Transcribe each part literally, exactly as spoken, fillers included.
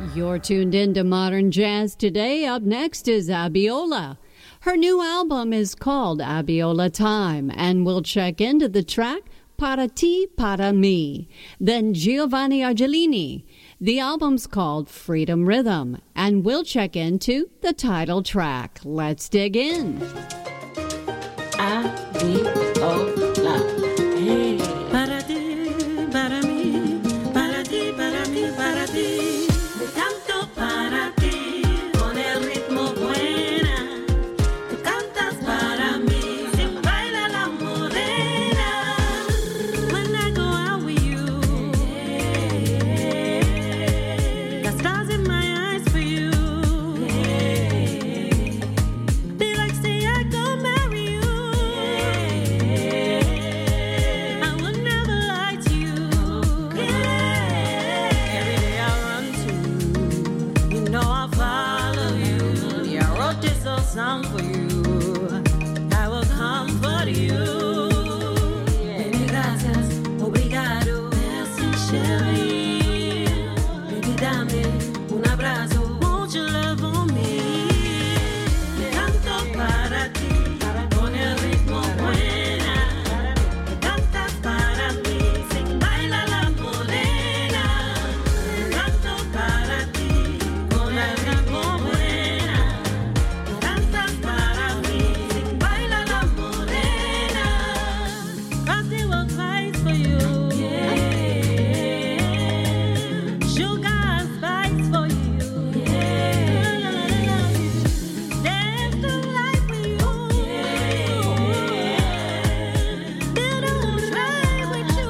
You're tuned in to Modern Jazz today. Up next is Abiola. Her new album is called Abiola Time, and we'll check into the track Para Ti, Para Mi. Then Giovanni Argelini. The album's called Freedom Rhythm, and we'll check into the title track. Let's dig in. Abiola. Hey. Para ti, para mí, para ti, para mí, para ti. Me canto para ti, con el ritmo buena. Tú cantas para mí, se baila la morena. When I go out with you, the stars in my eyes for you. They like say I go marry you. I would never lie to you. Every day I run to you. You know I'll follow you. Yeah, I wrote this old song for you. I will come for you. Baby, gracias, obrigado. Merci, chérie. Baby, dame un abrazo. Won't you love on me? Me canto para ti, con el ritmo buena. Me cantas para mí, sin baila la morena. Me canto para ti, con el ritmo buena. Me cantas para mí, sin baila la morena. Frosty will fight for you. Sugar spice for you. Dance the life with you. Build a whole tribe with you.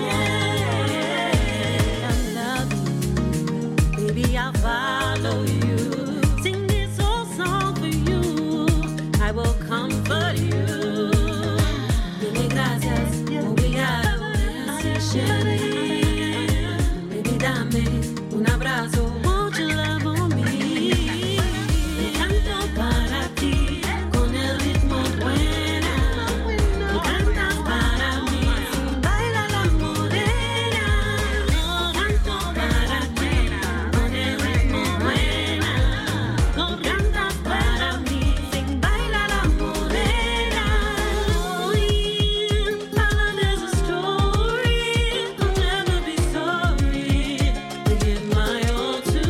I love you, baby. I'll follow you. Sing this old song for you. I will comfort you. Dime gracias, obrigado, merci, chérie. Baby, dame un abrazo. Won't you love on me? Me canto para ti, con el ritmo buena. Me cantas para mí, sin baila la morena. Me canto para ti, con el ritmo buena. Me cantas para mí, sin baila la morena. Oh, yeah, our love is a story. I'll never be sorry to give my all to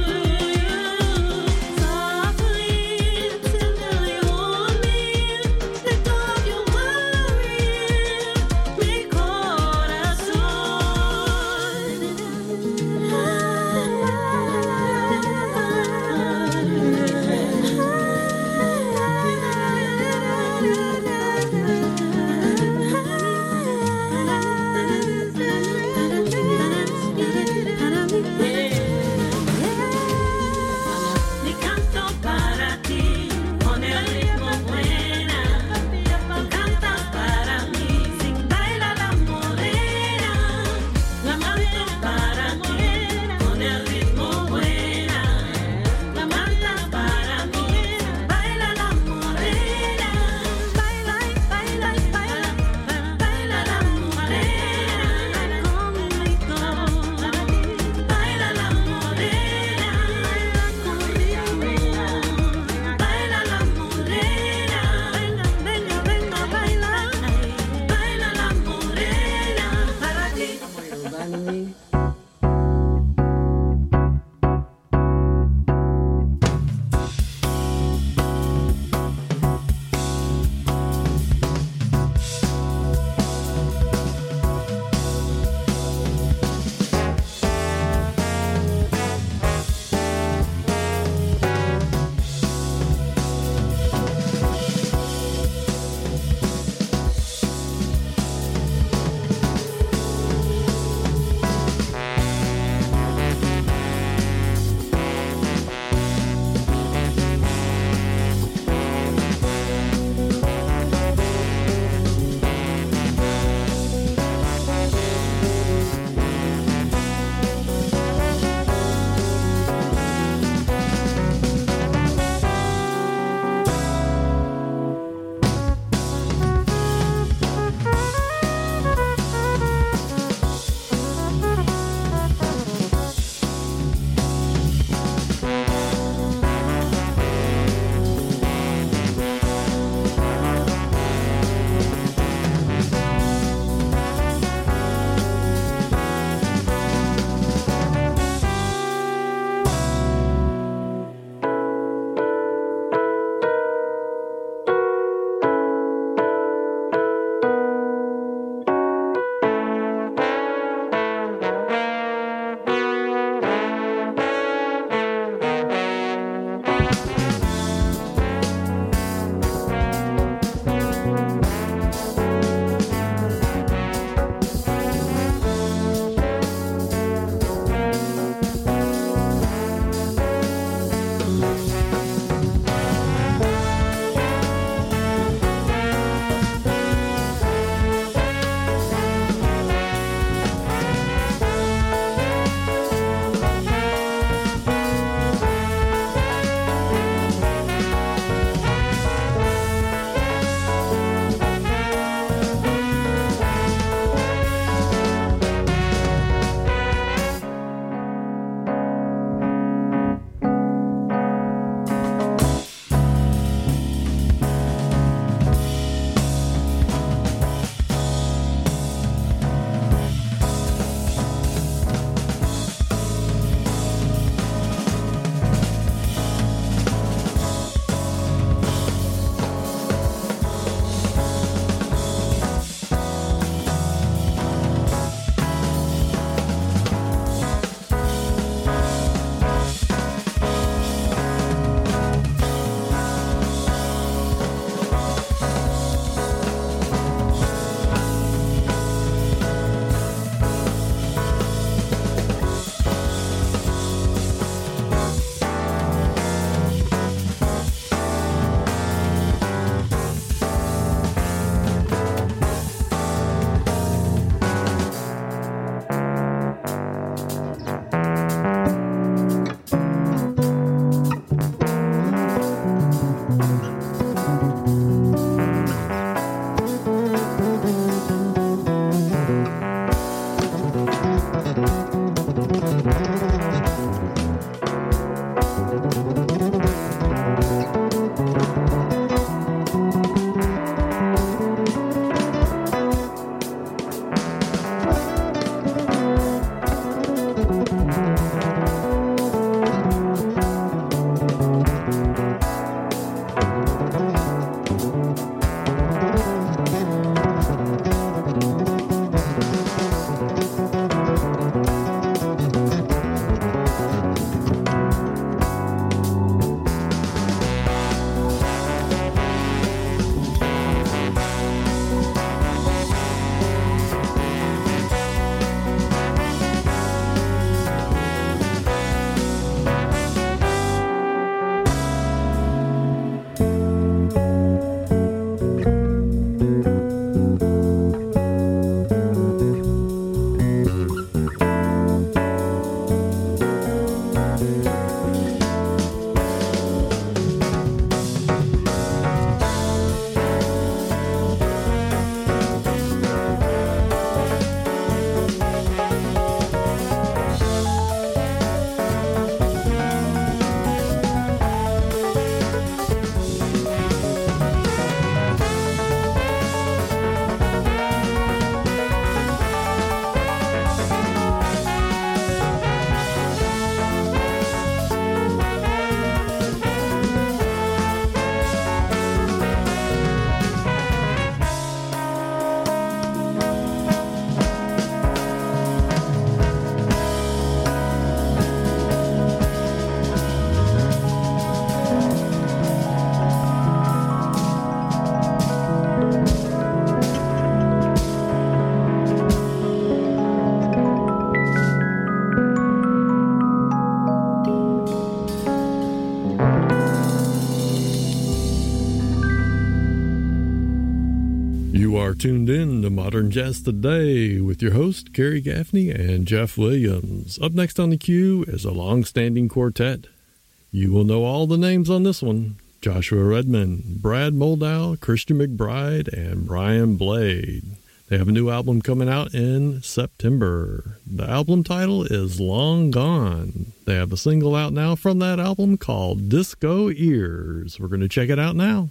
are tuned in to Modern Jazz Today with your host, Kerry Gaffney and Jeff Williams. Up next on the queue is a long-standing quartet. You will know all the names on this one. Joshua Redman, Brad Moldow, Christian McBride, and Brian Blade. They have a new album coming out in September. The album title is Long Gone. They have a single out now from that album called Disco Ears. We're going to check it out now.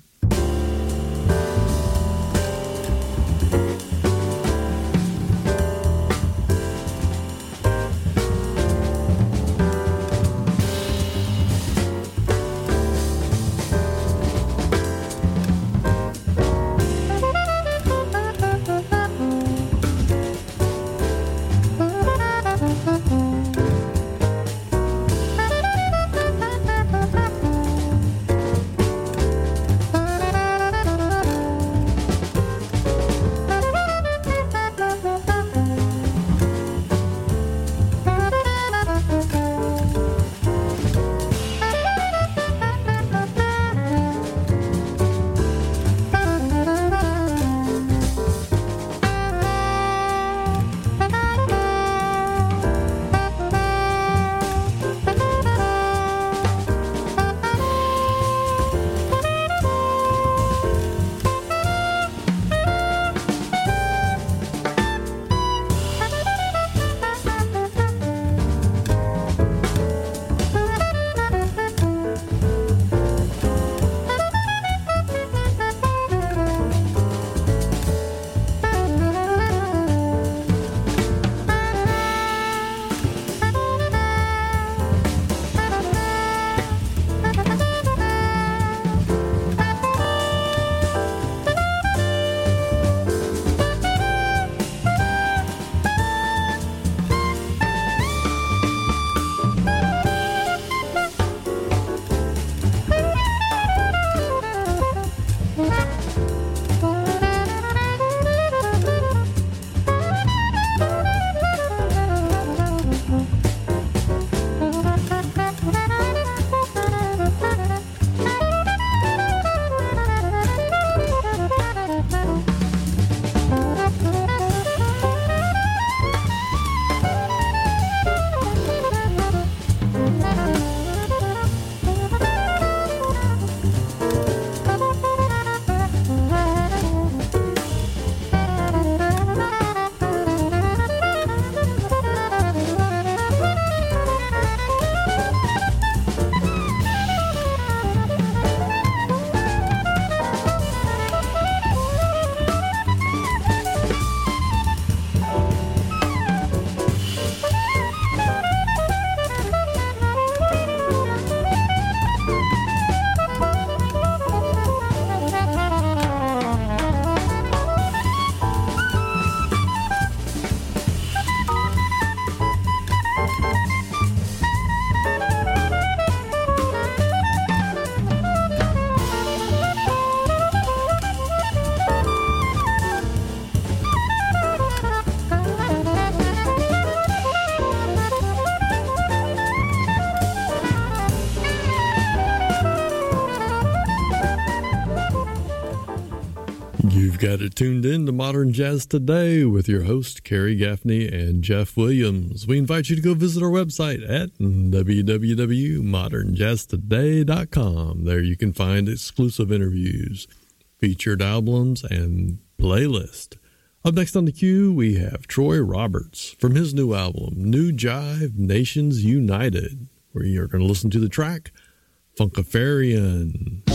You've got it tuned in to Modern Jazz Today with your host, Kerry Gaffney and Jeff Williams. We invite you to go visit our website at w w w dot modern jazz today dot com. There you can find exclusive interviews, featured albums, and playlist. Up next on the queue, we have Troy Roberts from his new album, New Jive Nations United, where you're going to listen to the track, Funkafarian.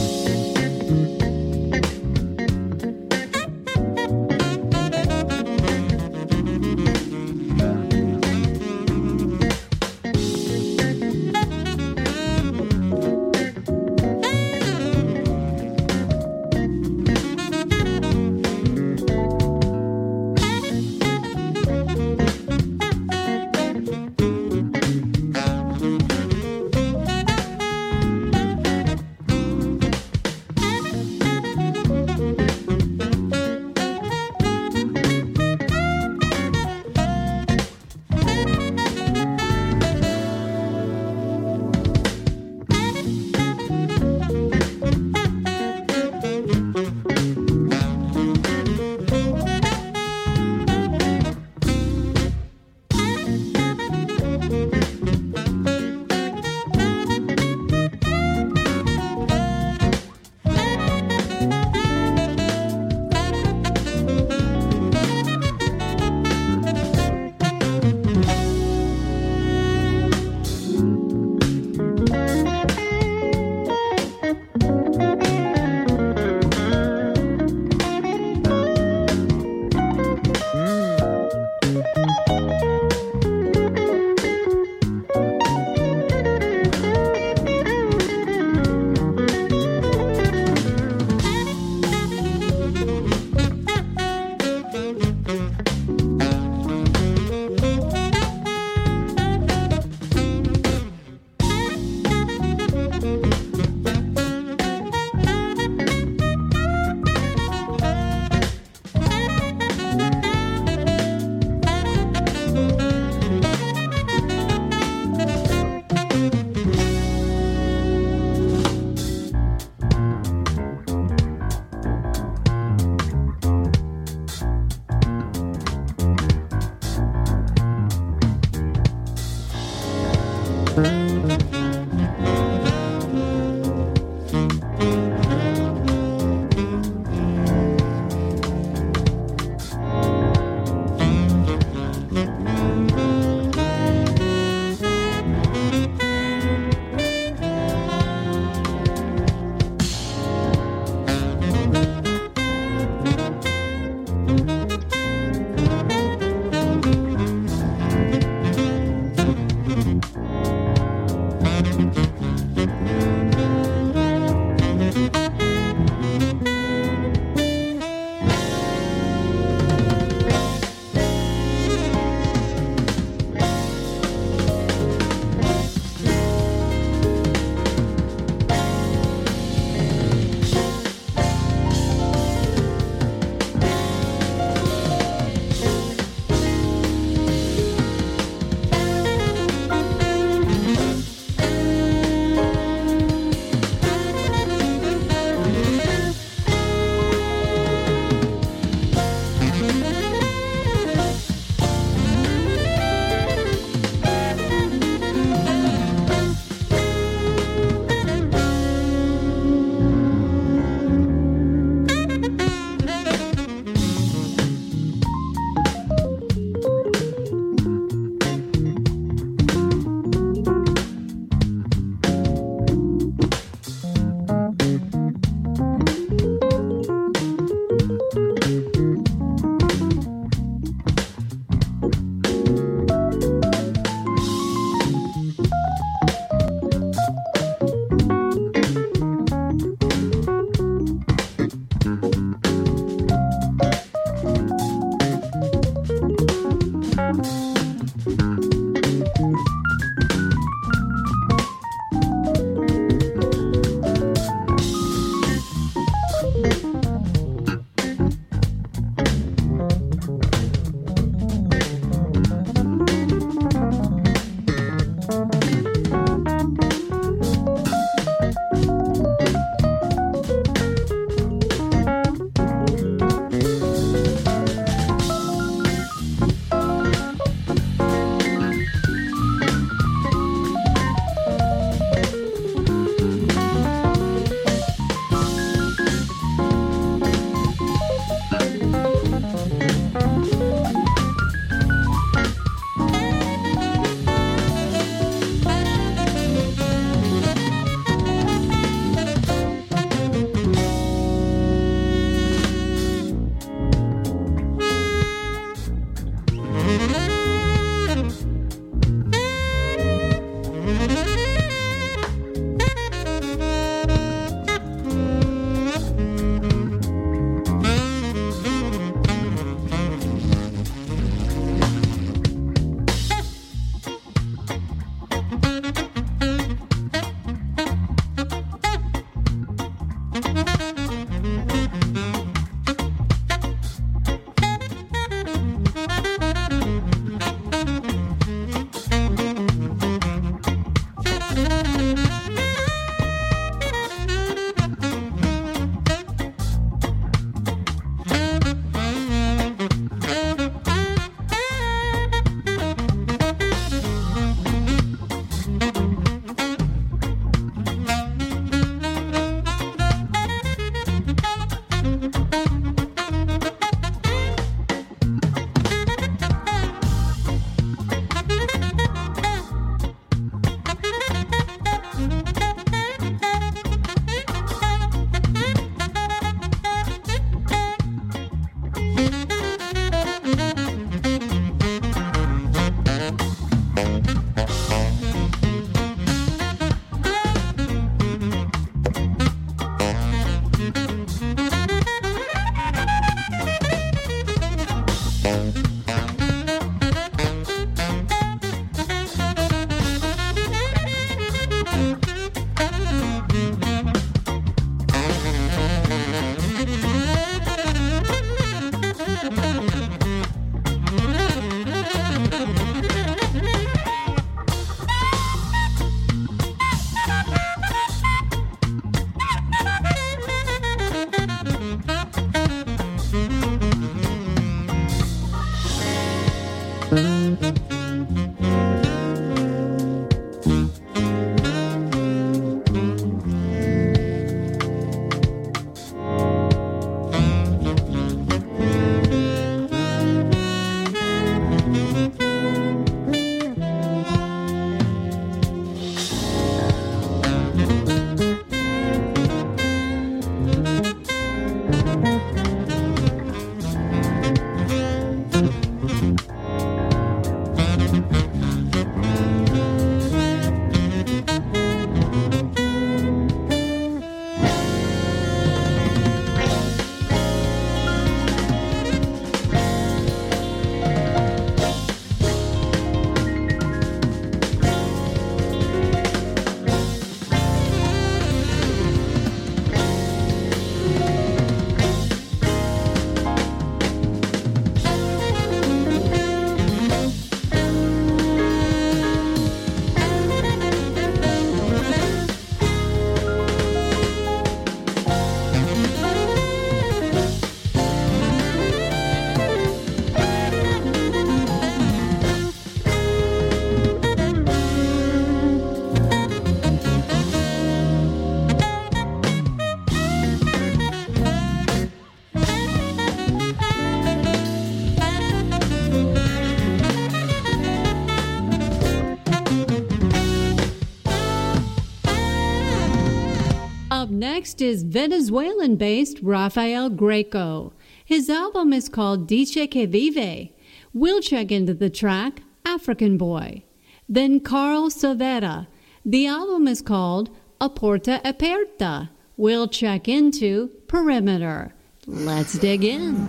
Up next is Venezuelan-based Rafael Greco. His album is called Dice Que Vive. We'll check into the track African Boy. Then Carl Silvera. The album is called A Porta Aperta. We'll check into Perimeter. Let's dig in.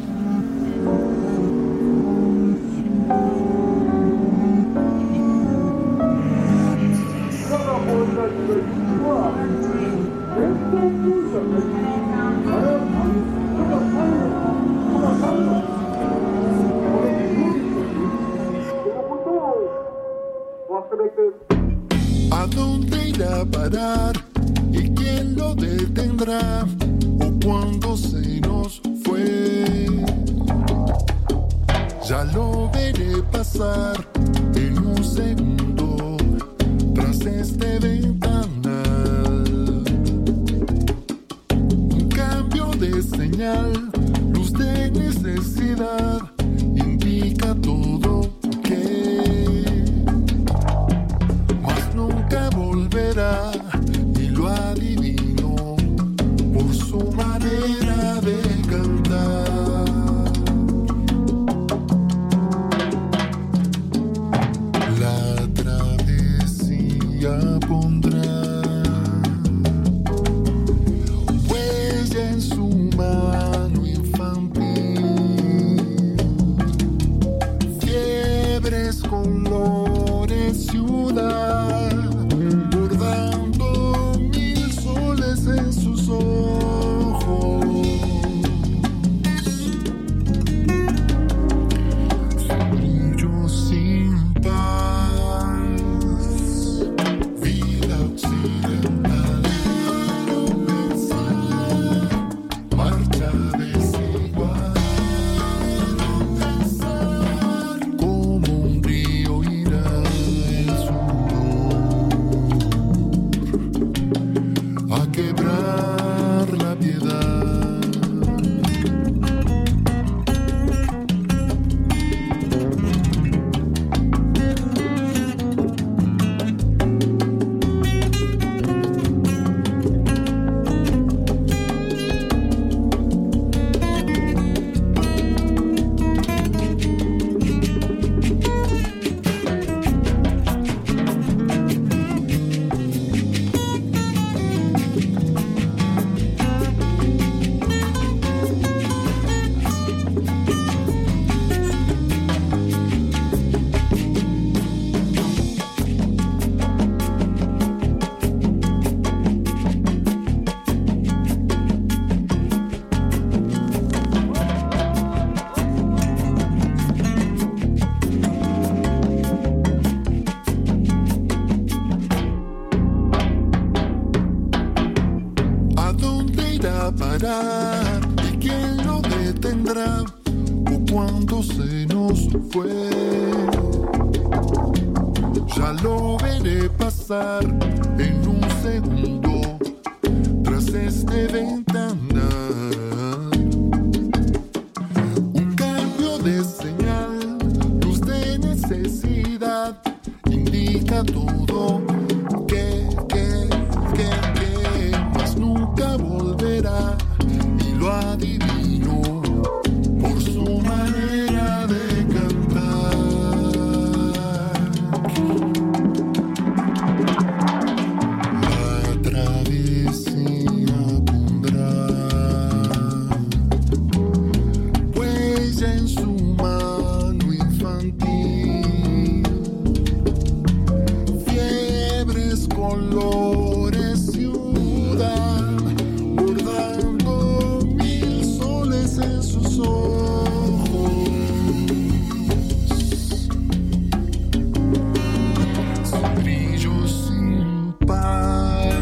¿A dónde irá a parar? ¿Y quién lo detendrá? ¿O cuándo se nos fue? Ya lo veré pasar en un segundo tras este ventanal. Un cambio de señal, luz de necesidad, indica todo que mas nunca volverá, y lo adivino por su manera de cantar. La travesía pondrá huella en su mano infantil, fiebres, colores, ciudad, bordando mil soles en sus ojos. Su brillo sin paz, vida occidental, pensar, marcha desigual, pensar, como un río irá el sudor a quebrar la piedad. ¿A dónde irá a parar? ¿Y quién lo detendrá? ¿O cuándo se nos fue? Ya lo veré pasar en un segundo